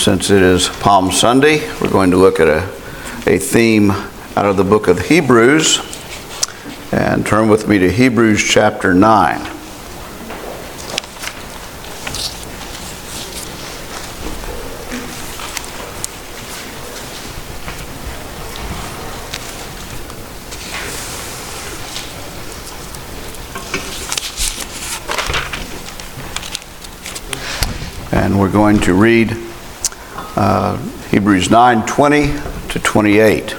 Since it is Palm Sunday, we're going to look at a theme out of the book of Hebrews. And turn with me to Hebrews chapter 9. And we're going to read Hebrews 9:20 to 28.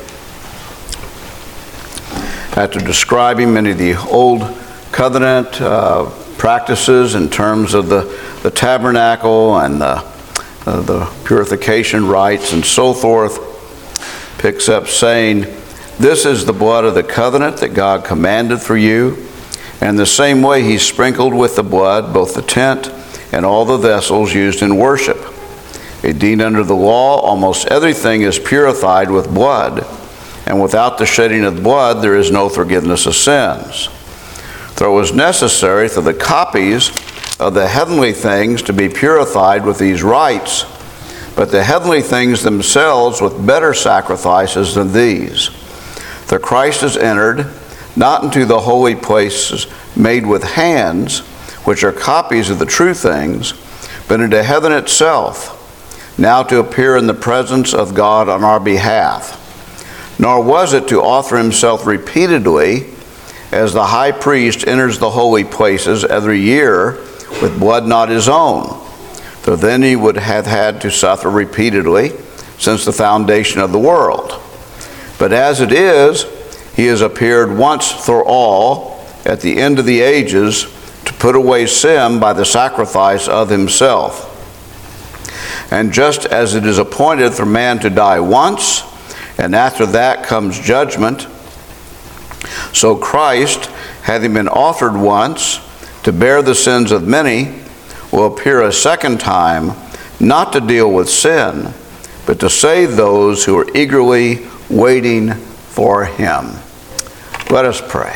After describing many of the old covenant practices in terms of the tabernacle and the purification rites and so forth, picks up saying, "This is the blood of the covenant that God commanded for you, and the same way he sprinkled with the blood both the tent and all the vessels used in worship. Indeed, under the law, almost everything is purified with blood, and without the shedding of blood, there is no forgiveness of sins. For it was necessary for the copies of the heavenly things to be purified with these rites, but the heavenly things themselves with better sacrifices than these. For Christ has entered, not into the holy places made with hands, which are copies of the true things, but into heaven itself, now to appear in the presence of God on our behalf. Nor was it to offer himself repeatedly, as the high priest enters the holy places every year with blood not his own, for then he would have had to suffer repeatedly since the foundation of the world. But as it is, he has appeared once for all at the end of the ages to put away sin by the sacrifice of himself. And just as it is appointed for man to die once, and after that comes judgment, so Christ, having been offered once to bear the sins of many, will appear a second time, not to deal with sin, but to save those who are eagerly waiting for him." Let us pray.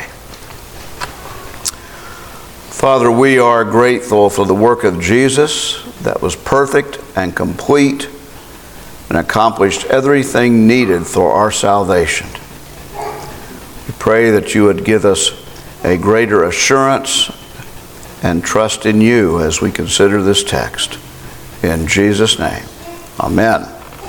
Father, we are grateful for the work of Jesus that was perfect and complete and accomplished everything needed for our salvation. We pray that you would give us a greater assurance and trust in you as we consider this text. In Jesus' name, amen.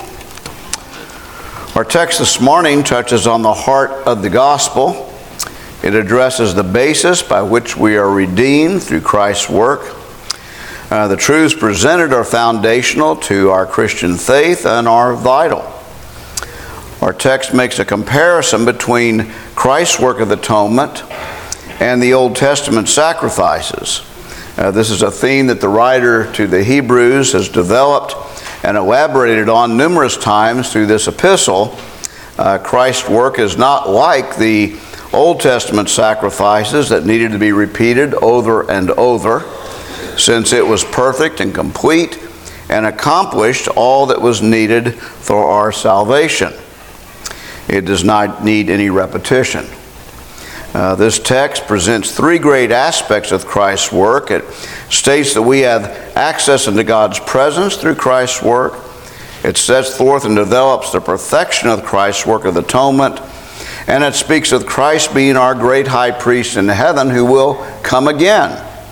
Our text this morning touches on the heart of the gospel. It addresses the basis by which we are redeemed through Christ's work. The truths presented are foundational to our Christian faith and are vital. Our text makes a comparison between Christ's work of atonement and the Old Testament sacrifices. This is a theme that the writer to the Hebrews has developed and elaborated on numerous times through this epistle. Christ's work is not like the Old Testament sacrifices that needed to be repeated over and over, since it was perfect and complete and accomplished all that was needed for our salvation. It does not need any repetition. This text presents three great aspects of Christ's work. It states that we have access into God's presence through Christ's work. It sets forth and develops the perfection of Christ's work of atonement. And it speaks of Christ being our great high priest in heaven who will come again.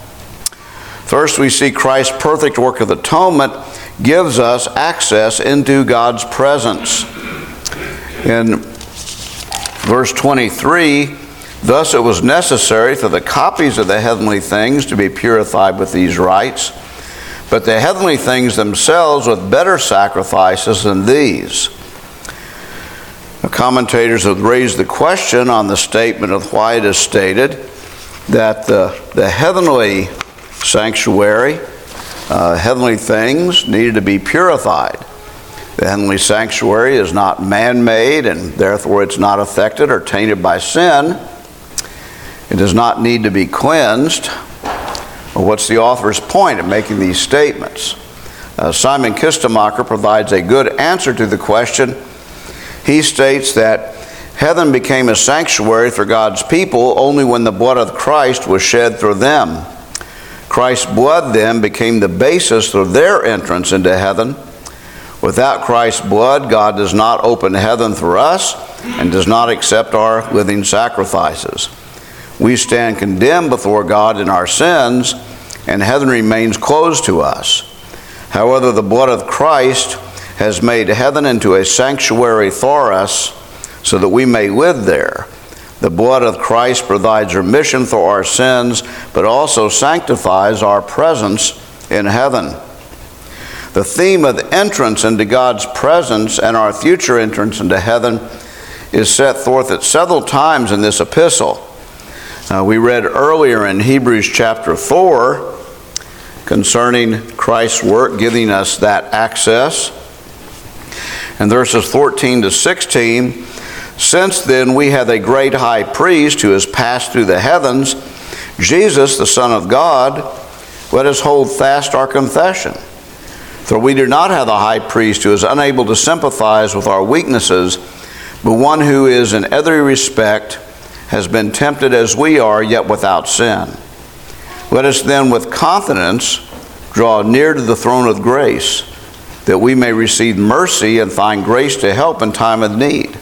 First, we see Christ's perfect work of atonement gives us access into God's presence. In verse 23, "Thus it was necessary for the copies of the heavenly things to be purified with these rites, but the heavenly things themselves with better sacrifices than these." Commentators have raised the question on the statement of why it is stated that the heavenly sanctuary, heavenly things needed to be purified. The heavenly sanctuary is not man-made, and therefore it's not affected or tainted by sin. It does not need to be cleansed. Well, what's the author's point in making these statements? Simon Kistemacher provides a good answer to the question. He states that heaven became a sanctuary for God's people only when the blood of Christ was shed through them. Christ's blood then became the basis for their entrance into heaven, Without Christ's blood, God does not open heaven for us and does not accept our living sacrifices. We stand condemned before God in our sins, and heaven remains closed to us. However, the blood of Christ has made heaven into a sanctuary for us so that we may live there. The blood of Christ provides remission for our sins, but also sanctifies our presence in heaven. The theme of the entrance into God's presence and our future entrance into heaven is set forth at several times in this epistle. We read earlier in Hebrews chapter 4 concerning Christ's work giving us that access. In verses 14 to 16, since then we have a great high priest who has passed through the heavens, Jesus, the Son of God. Let us hold fast our confession. For we do not have a high priest who is unable to sympathize with our weaknesses, but one who is in every respect has been tempted as we are, yet without sin. Let us then with confidence draw near to the throne of grace, that we may receive mercy and find grace to help in time of need.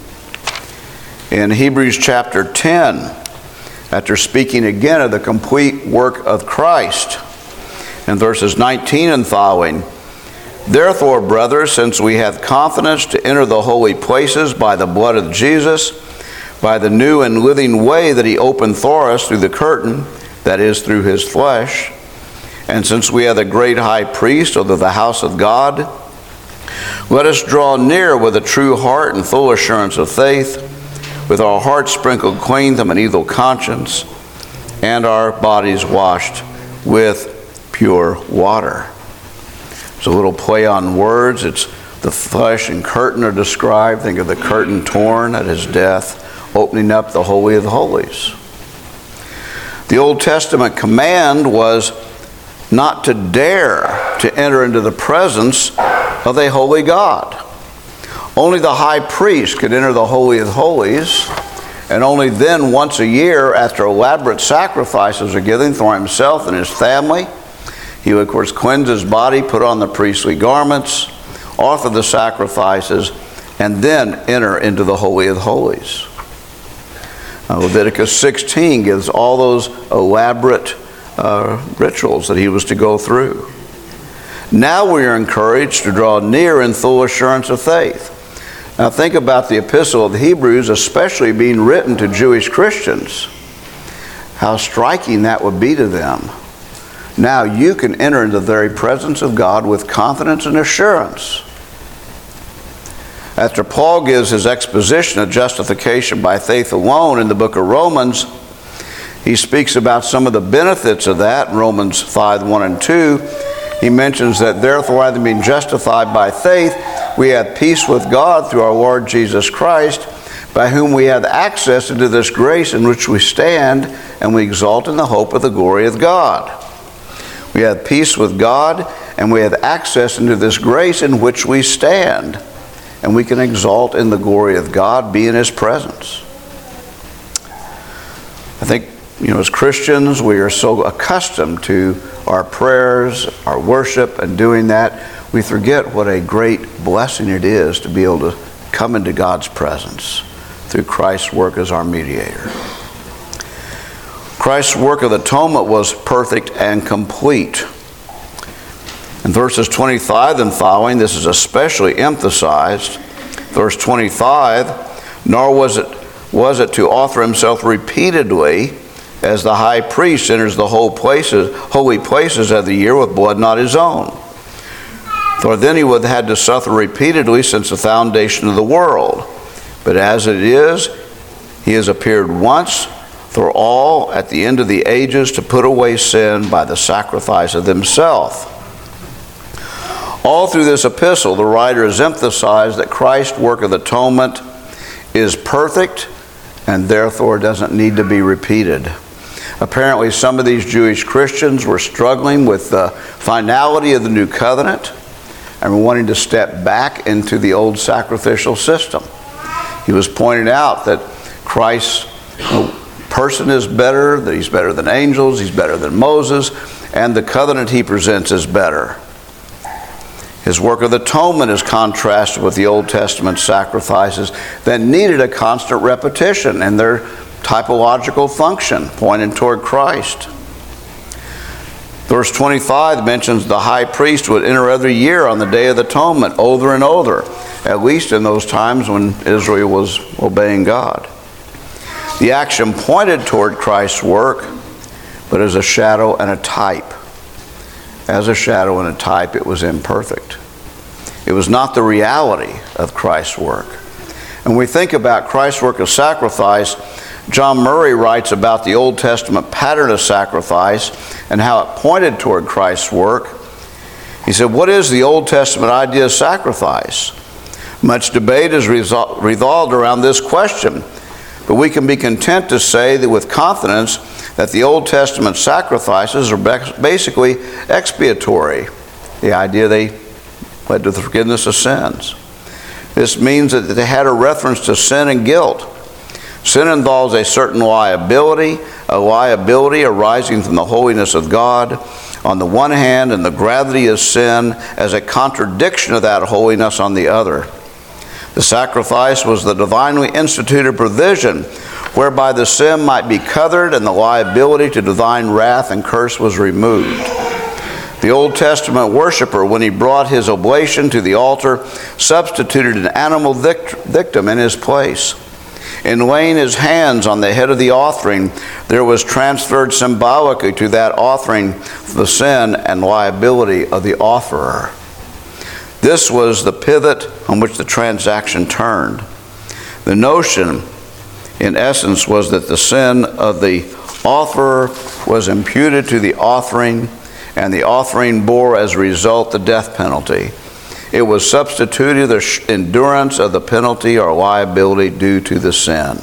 In Hebrews chapter 10, after speaking again of the complete work of Christ, in verses 19 and following, therefore, brothers, since we have confidence to enter the holy places by the blood of Jesus, by the new and living way that he opened for us through the curtain, that is, through his flesh, and since we have a great high priest over the house of God, let us draw near with a true heart and full assurance of faith, with our hearts sprinkled clean from an evil conscience, and our bodies washed with pure water. It's a little play on words. It's the flesh and curtain are described. Think of the curtain torn at his death, opening up the Holy of Holies. The Old Testament command was not to dare to enter into the presence of a holy God. Only the high priest could enter the Holy of Holies, and only then once a year, after elaborate sacrifices are given for himself and his family, he would, of course, cleanse his body, put on the priestly garments, offer the sacrifices, and then enter into the Holy of Holies. Leviticus 16 gives all those elaborate rituals that he was to go through. Now we are encouraged to draw near in full assurance of faith. Now think about the Epistle of the Hebrews, especially being written to Jewish Christians. How striking that would be to them. Now you can enter into the very presence of God with confidence and assurance. After Paul gives his exposition of justification by faith alone in the book of Romans, he speaks about some of the benefits of that in Romans 5:1 and 2. He mentions that therefore, having been justified by faith, we have peace with God through our Lord Jesus Christ, by whom we have access into this grace in which we stand, and we exalt in the hope of the glory of God. We have peace with God, and we have access into this grace in which we stand, and we can exalt in the glory of God, be in his presence. I think, as Christians, we are so accustomed to our prayers, our worship, and doing that, we forget what a great blessing it is to be able to come into God's presence through Christ's work as our mediator. Christ's work of atonement was perfect and complete. In verses 25 and following, this is especially emphasized. Verse 25, nor was it to offer himself repeatedly, as the high priest enters the holy places of the year with blood not his own. For then he would have had to suffer repeatedly since the foundation of the world. But as it is, he has appeared once for all at the end of the ages to put away sin by the sacrifice of himself. All through this epistle, the writer has emphasized that Christ's work of atonement is perfect and therefore doesn't need to be repeated. Apparently, some of these Jewish Christians were struggling with the finality of the new covenant and were wanting to step back into the old sacrificial system. He was pointing out that Christ's person is better, that he's better than angels, he's better than Moses, and the covenant he presents is better. His work of atonement is contrasted with the Old Testament sacrifices that needed a constant repetition in their typological function, pointing toward Christ. Verse 25 mentions the high priest would enter every year on the Day of Atonement, older and older, at least in those times when Israel was obeying God. The action pointed toward Christ's work, but as a shadow and a type. As a shadow and a type, it was imperfect. It was not the reality of Christ's work. And when we think about Christ's work of sacrifice, John Murray writes about the Old Testament pattern of sacrifice and how it pointed toward Christ's work. He said, what is the Old Testament idea of sacrifice? Much debate is revolved around this question, but we can be content to say that with confidence that the Old Testament sacrifices are basically expiatory. The idea they led to the forgiveness of sins. This means that they had a reference to sin and guilt. Sin involves a certain liability arising from the holiness of God on the one hand, and the gravity of sin as a contradiction of that holiness on the other. The sacrifice was the divinely instituted provision whereby the sin might be covered and the liability to divine wrath and curse was removed. The Old Testament worshiper, when he brought his oblation to the altar, substituted an animal victim in his place. In laying his hands on the head of the offering, there was transferred symbolically to that offering the sin and liability of the offerer. This was the pivot on which the transaction turned. The notion, in essence, was that the sin of the offerer was imputed to the offering, and the offering bore as a result the death penalty. It was substituted the endurance of the penalty or liability due to the sin.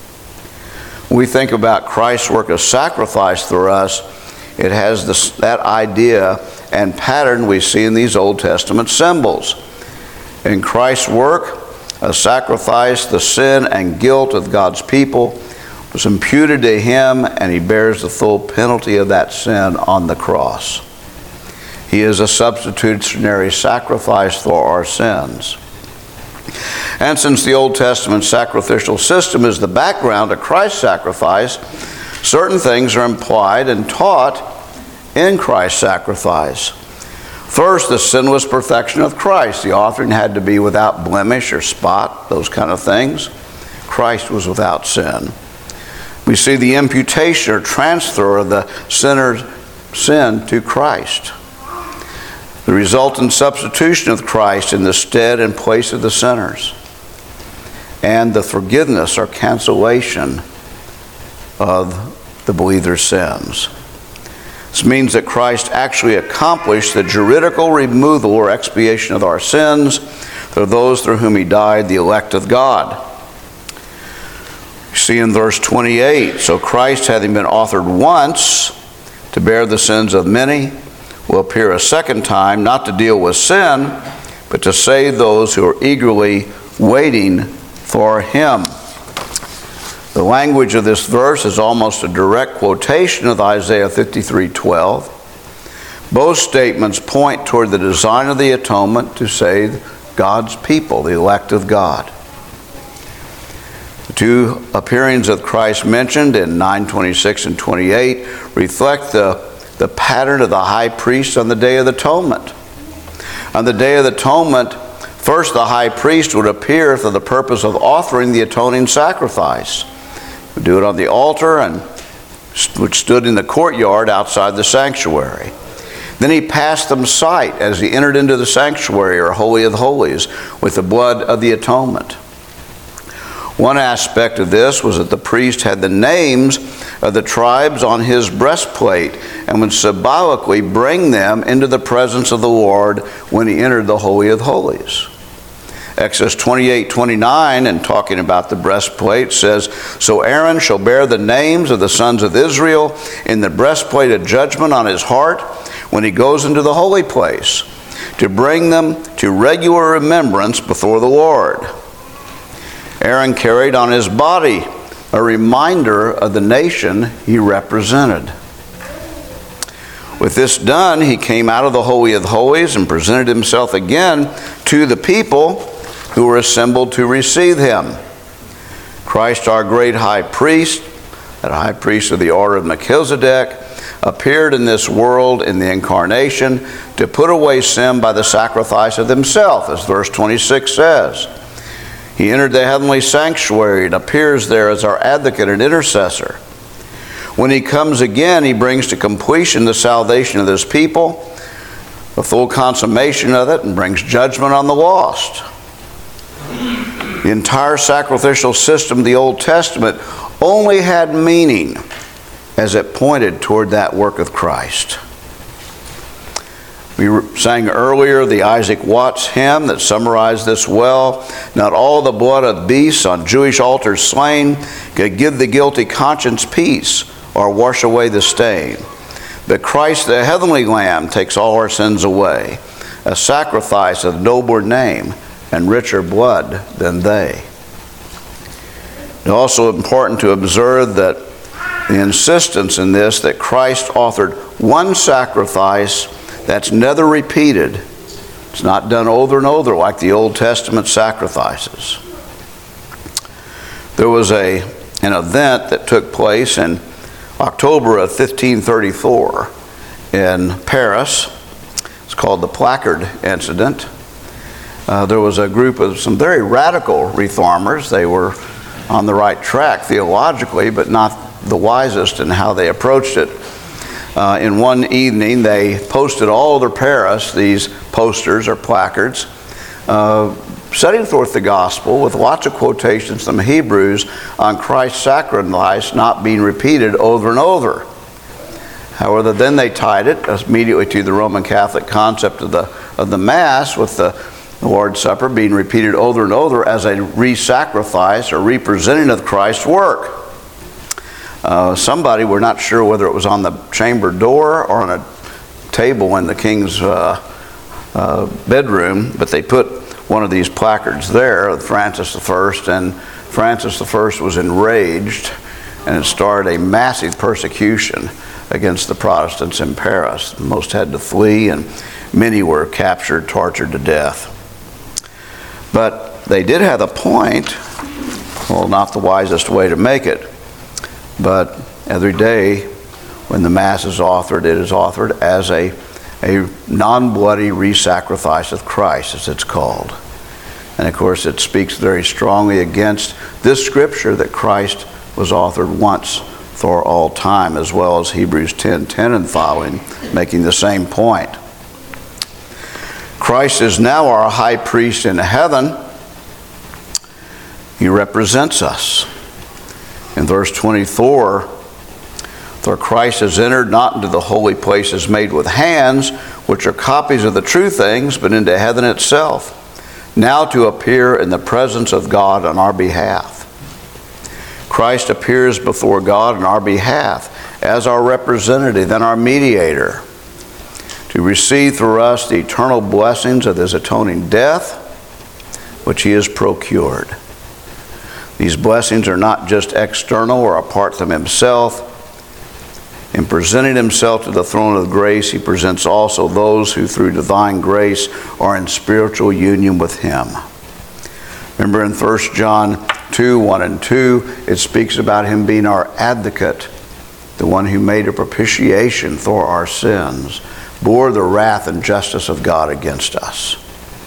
When we think about Christ's work of sacrifice for us, it has that idea and pattern we see in these Old Testament symbols. In Christ's work of sacrifice, the sin and guilt of God's people was imputed to him, and he bears the full penalty of that sin on the cross. He is a substitutionary sacrifice for our sins. And since the Old Testament sacrificial system is the background to Christ's sacrifice, certain things are implied and taught in Christ's sacrifice. First, the sinless perfection of Christ. The offering had to be without blemish or spot, those kind of things. Christ was without sin. We see the imputation or transfer of the sinner's sin to Christ. The resultant substitution of Christ in the stead and place of the sinners. And the forgiveness or cancellation of the believer's sins. This means that Christ actually accomplished the juridical removal or expiation of our sins for those through whom he died, the elect of God. You see in verse 28, so Christ, having been offered once to bear the sins of many, will appear a second time, not to deal with sin, but to save those who are eagerly waiting for him. The language of this verse is almost a direct quotation of Isaiah 53:12. Both statements point toward the design of the atonement to save God's people, the elect of God. The two appearings of Christ mentioned in 9:26 and 28 reflect the pattern of the high priest on the Day of Atonement. On the Day of Atonement, first the high priest would appear for the purpose of offering the atoning sacrifice. He would do it on the altar and which stood in the courtyard outside the sanctuary. Then he passed them sight as he entered into the sanctuary or Holy of Holies with the blood of the atonement. One aspect of this was that the priest had the names of the tribes on his breastplate and would symbolically bring them into the presence of the Lord when he entered the Holy of Holies. Exodus 28:29, and talking about the breastplate, says, so Aaron shall bear the names of the sons of Israel in the breastplate of judgment on his heart when he goes into the holy place, to bring them to regular remembrance before the Lord. Aaron carried on his body a reminder of the nation he represented. With this done, he came out of the Holy of Holies and presented himself again to the people who were assembled to receive him. Christ, our great high priest, that high priest of the order of Melchizedek, appeared in this world in the incarnation to put away sin by the sacrifice of himself, as verse 26 says. He entered the heavenly sanctuary and appears there as our advocate and intercessor. When he comes again, he brings to completion the salvation of his people, the full consummation of it, and brings judgment on the lost. The entire sacrificial system of the Old Testament only had meaning as it pointed toward that work of Christ. We sang earlier the Isaac Watts hymn that summarized this well. Not all the blood of beasts on Jewish altars slain could give the guilty conscience peace or wash away the stain. But Christ, the heavenly Lamb, takes all our sins away, a sacrifice of nobler name and richer blood than they. It's also important to observe that the insistence in this that Christ authored one sacrifice that's never repeated. It's not done over and over like the Old Testament sacrifices. There was an event that took place in October of 1534 in Paris. It's called the Placard Incident. There was a group of some very radical reformers. They were on the right track theologically, but not the wisest in how they approached it. In one evening, they posted all over Paris these posters or placards setting forth the gospel with lots of quotations from Hebrews on Christ's sacrifice not being repeated over and over. However, then they tied it immediately to the Roman Catholic concept of the Mass, with the Lord's Supper being repeated over and over as a re-sacrifice or representing of Christ's work. Somebody, we're not sure whether it was on the chamber door or on a table in the king's bedroom, but they put one of these placards there of Francis I, and Francis I was enraged, and it started a massive persecution against the Protestants in Paris. Most had to flee, and many were captured, tortured to death. But they did have a point, well, not the wisest way to make it, but every day when the Mass is offered, it is offered as a non-bloody re-sacrifice of Christ, as it's called. And of course it speaks very strongly against this scripture that Christ was offered once for all time, as well as Hebrews 10:10 and following, making the same point. Christ is now our high priest in heaven. He represents us. In verse 24, for Christ has entered not into the holy places made with hands, which are copies of the true things, but into heaven itself, now to appear in the presence of God on our behalf. Christ appears before God on our behalf as our representative and our mediator, to receive through us the eternal blessings of his atoning death, which he has procured. These blessings are not just external or apart from himself. In presenting himself to the throne of grace, he presents also those who through divine grace are in spiritual union with him. Remember in 1 John 2:1 and 2, it speaks about him being our advocate, the one who made a propitiation for our sins, bore the wrath and justice of God against us.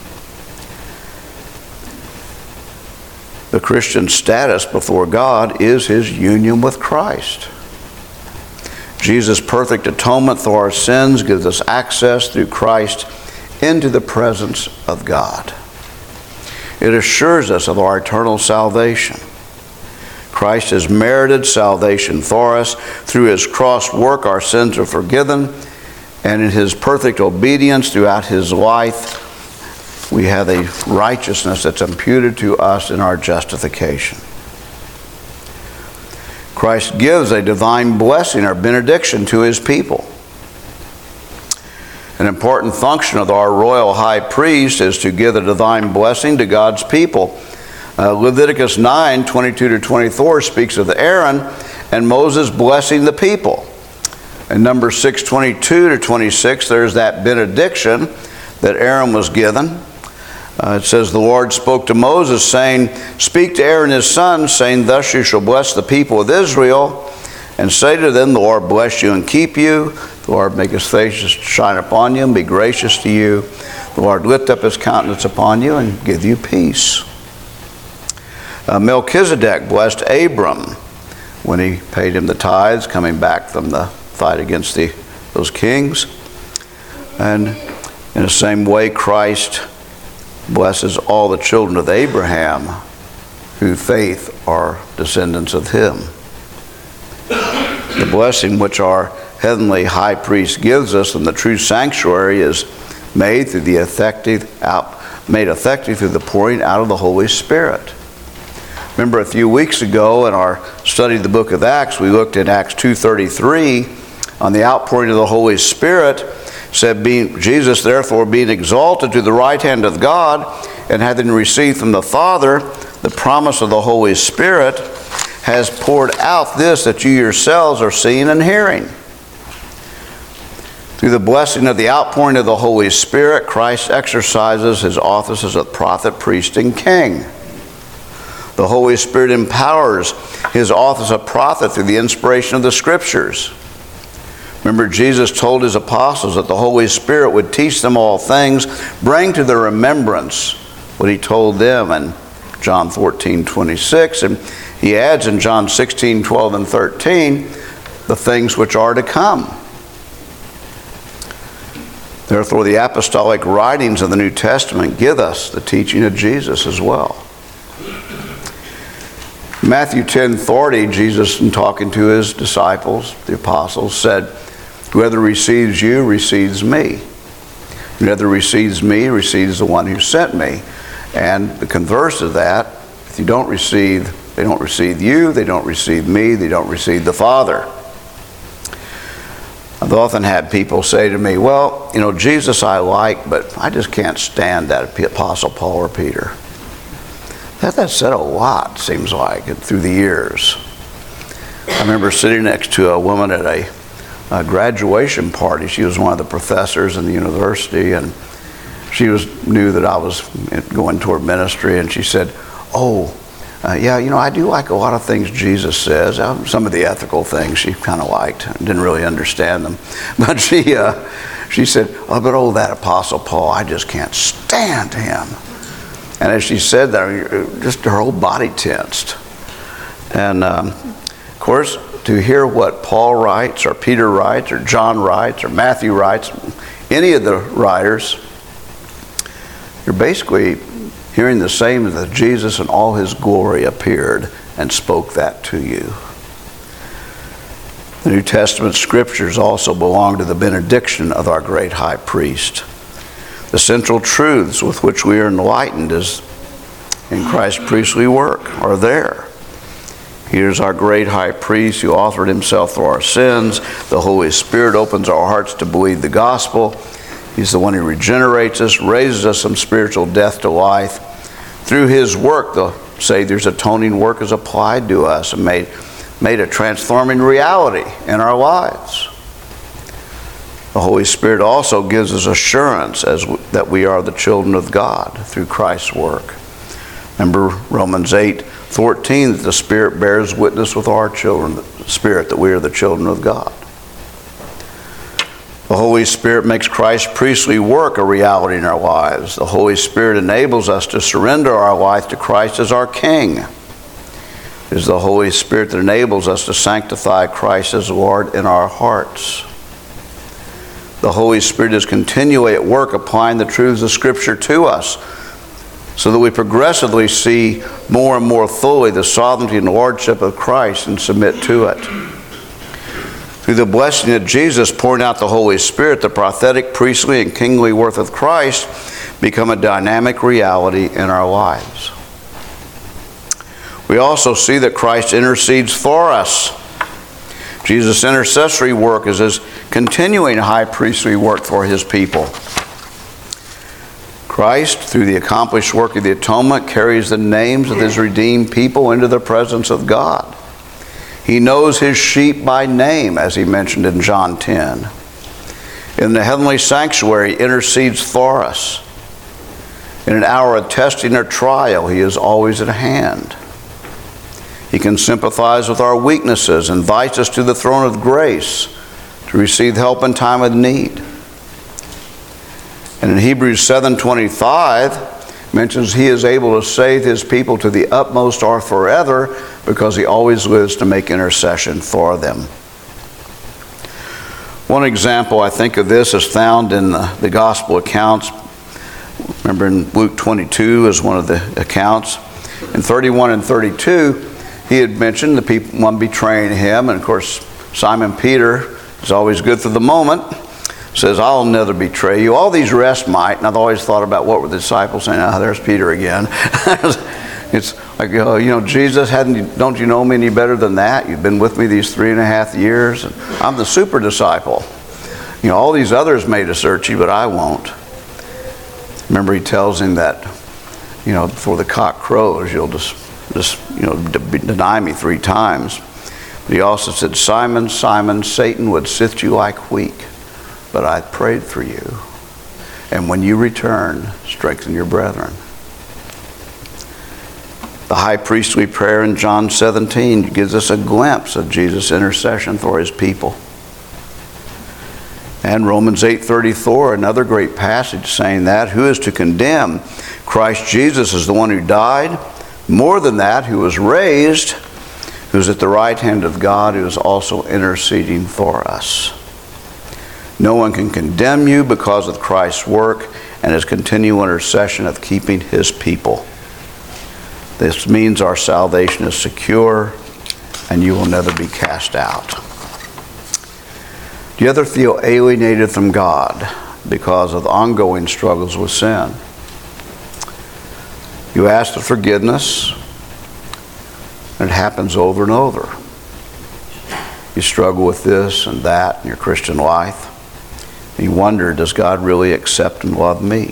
The Christian status before God is his union with Christ. Jesus' perfect atonement for our sins gives us access through Christ into the presence of God. It assures us of our eternal salvation. Christ has merited salvation for us. Through his cross work, our sins are forgiven, and in his perfect obedience throughout his life, we have a righteousness that's imputed to us in our justification. Christ gives a divine blessing or benediction to his people. An important function of our royal high priest is to give a divine blessing to God's people. Leviticus 9:22-24 speaks of Aaron and Moses blessing the people. In Numbers 6:22 to 26, there's that benediction that Aaron was given. It says, the Lord spoke to Moses, saying, speak to Aaron his son, saying, thus you shall bless the people of Israel, and say to them, the Lord bless you and keep you. The Lord make his face to shine upon you and be gracious to you. The Lord lift up his countenance upon you and give you peace. Melchizedek blessed Abram when he paid him the tithes, coming back from the fight against those kings. And in the same way, Christ blesses all the children of Abraham who faith are descendants of him. The blessing which our heavenly high priest gives us in the true sanctuary is made through made effective through the pouring out of the Holy Spirit. Remember a few weeks ago in our study of the book of Acts, we looked at Acts 2:33 on the outpouring of the Holy Spirit. Said, Jesus therefore being exalted to the right hand of God, and having received from the Father the promise of the Holy Spirit, has poured out this that you yourselves are seeing and hearing. Through the blessing of the outpouring of the Holy Spirit, Christ exercises his office as a prophet, priest, and king. The Holy Spirit empowers his office of prophet through the inspiration of the Scriptures. Remember, Jesus told his apostles that the Holy Spirit would teach them all things, bring to their remembrance what he told them in John 14:26. And he adds in John 16:12 and 13, the things which are to come. Therefore, the apostolic writings of the New Testament give us the teaching of Jesus as well. Matthew 10:40, Jesus, in talking to his disciples, the apostles, said, whoever receives you receives me. Whoever receives me receives the one who sent me. And the converse of that, if you don't receive, they don't receive you, they don't receive me, they don't receive the Father. I've often had people say to me, well, Jesus I like, but I just can't stand that Apostle Paul or Peter. That said a lot, seems like, through the years. I remember sitting next to a woman at a graduation party. She was one of the professors in the university, and she knew that I was going toward ministry, and she said, I do like a lot of things Jesus says. Some of the ethical things she kind of liked. Didn't really understand them. But she said, but that Apostle Paul, I just can't stand him. And as she said that, just her whole body tensed. And of course, to hear what Paul writes, or Peter writes, or John writes, or Matthew writes, any of the writers, you're basically hearing the same as that Jesus in all his glory appeared and spoke that to you. The New Testament scriptures also belong to the benediction of our great high priest. The central truths with which we are enlightened is in Christ's priestly work are there. Here's our great high priest who offered himself for our sins. The Holy Spirit opens our hearts to believe the gospel. He's the one who regenerates us, raises us from spiritual death to life. Through his work, the Savior's atoning work is applied to us and made a transforming reality in our lives. The Holy Spirit also gives us assurance that we are the children of God through Christ's work. Remember Romans 8:14, that the Spirit bears witness with our spirit that we are the children of God. The Holy Spirit makes Christ's priestly work a reality in our lives. The Holy Spirit enables us to surrender our life to Christ as our King. It is the Holy Spirit that enables us to sanctify Christ as Lord in our hearts. The Holy Spirit is continually at work applying the truths of Scripture to us, so that we progressively see more and more fully the sovereignty and lordship of Christ and submit to it. Through the blessing of Jesus pouring out the Holy Spirit, the prophetic, priestly, and kingly worth of Christ become a dynamic reality in our lives. We also see that Christ intercedes for us. Jesus' intercessory work is his continuing high priestly work for his people. Christ, through the accomplished work of the atonement, carries the names of his redeemed people into the presence of God. He knows his sheep by name, as he mentioned in John 10. In the heavenly sanctuary, he intercedes for us. In an hour of testing or trial, he is always at hand. He can sympathize with our weaknesses, invites us to the throne of grace to receive help in time of need. And in Hebrews 7:25, mentions he is able to save his people to the utmost or forever because he always lives to make intercession for them. One example I think of this is found in the gospel accounts. Remember in Luke 22 is one of the accounts. In 31 and 32, he had mentioned the people one betraying him, and of course Simon Peter is always good for the moment. Says, I'll never betray you. All these rest might. And I've always thought about what were the disciples saying. Oh, there's Peter again. It's like, Jesus, don't you know me any better than that? You've been with me these 3.5 years. And I'm the super disciple. All these others may desert you, but I won't. Remember, he tells him that, before the cock crows, you'll just deny me 3 times. But he also said, Simon, Simon, Satan would sift you like wheat. But I prayed for you. And when you return, strengthen your brethren. The high priestly prayer in John 17 gives us a glimpse of Jesus' intercession for his people. And Romans 8:34, another great passage saying that, who is to condemn? Christ Jesus is the one who died. More than that, who was raised, who is at the right hand of God, who is also interceding for us. No one can condemn you because of Christ's work and his continual intercession of keeping his people. This means our salvation is secure and you will never be cast out. Do you ever feel alienated from God because of ongoing struggles with sin? You ask for forgiveness and it happens over and over. You struggle with this and that in your Christian life. You wonder, does God really accept and love me?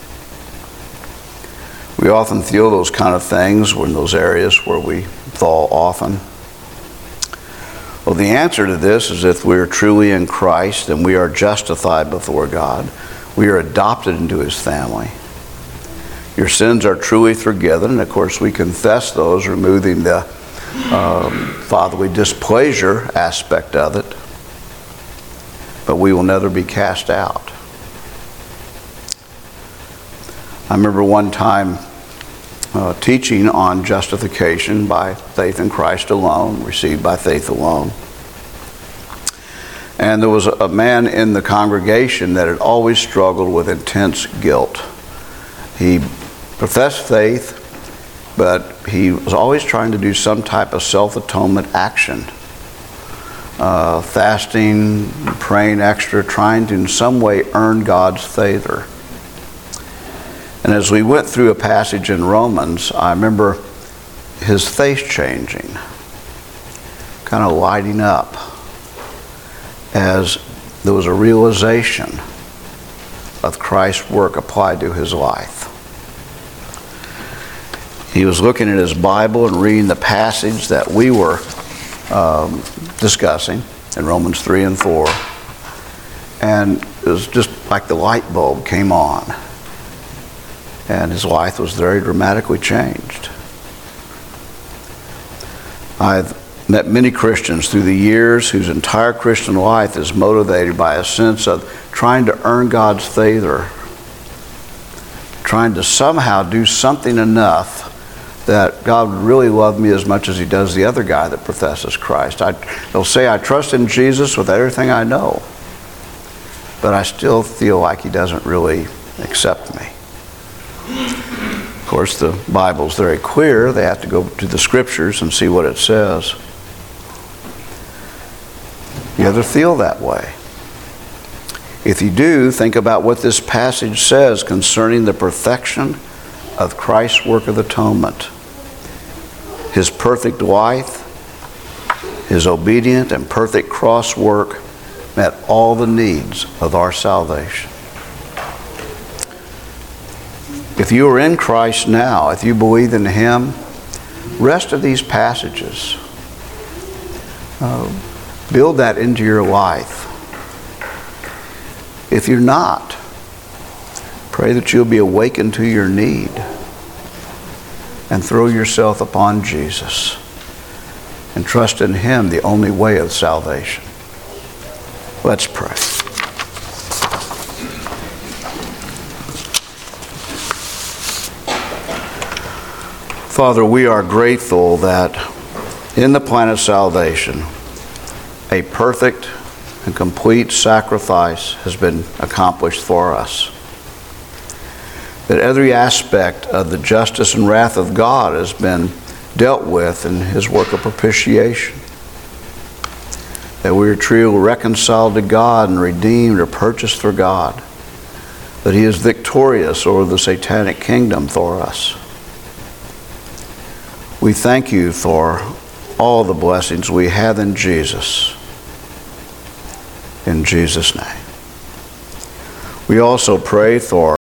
We often feel those kind of things in those areas where we fall often. Well, the answer to this is if we are truly in Christ, then we are justified before God. We are adopted into his family. Your sins are truly forgiven, and of course we confess those, removing the fatherly displeasure aspect of it. But we will never be cast out. I remember one time teaching on justification by faith in Christ alone, received by faith alone. And there was a man in the congregation that had always struggled with intense guilt. He professed faith, but he was always trying to do some type of self-atonement action. Fasting, praying extra, trying to in some way earn God's favor. And as we went through a passage in Romans, I remember his face changing, kind of lighting up as there was a realization of Christ's work applied to his life. He was looking at his Bible and reading the passage that we were discussing in Romans 3 and 4. And it was just like the light bulb came on. And his life was very dramatically changed. I've met many Christians through the years whose entire Christian life is motivated by a sense of trying to earn God's favor, trying to somehow do something enough that God would really love me as much as he does the other guy that professes Christ. They'll say, I trust in Jesus with everything I know, but I still feel like he doesn't really accept me. Of course, the Bible's very clear. They have to go to the scriptures and see what it says. You ever feel that way? If you do, think about what this passage says concerning the perfection of Christ's work of atonement. His perfect life, his obedient and perfect cross work met all the needs of our salvation. If you are in Christ now, if you believe in him, rest of these passages. Build that into your life. If you're not, pray that you'll be awakened to your need and throw yourself upon Jesus and trust in Him, the only way of salvation. Let's pray. Father, we are grateful that in the plan of salvation, a perfect and complete sacrifice has been accomplished for us. That every aspect of the justice and wrath of God has been dealt with in His work of propitiation. That we are truly reconciled to God and redeemed or purchased for God. That He is victorious over the satanic kingdom for us. We thank You for all the blessings we have in Jesus. In Jesus' name. We also pray for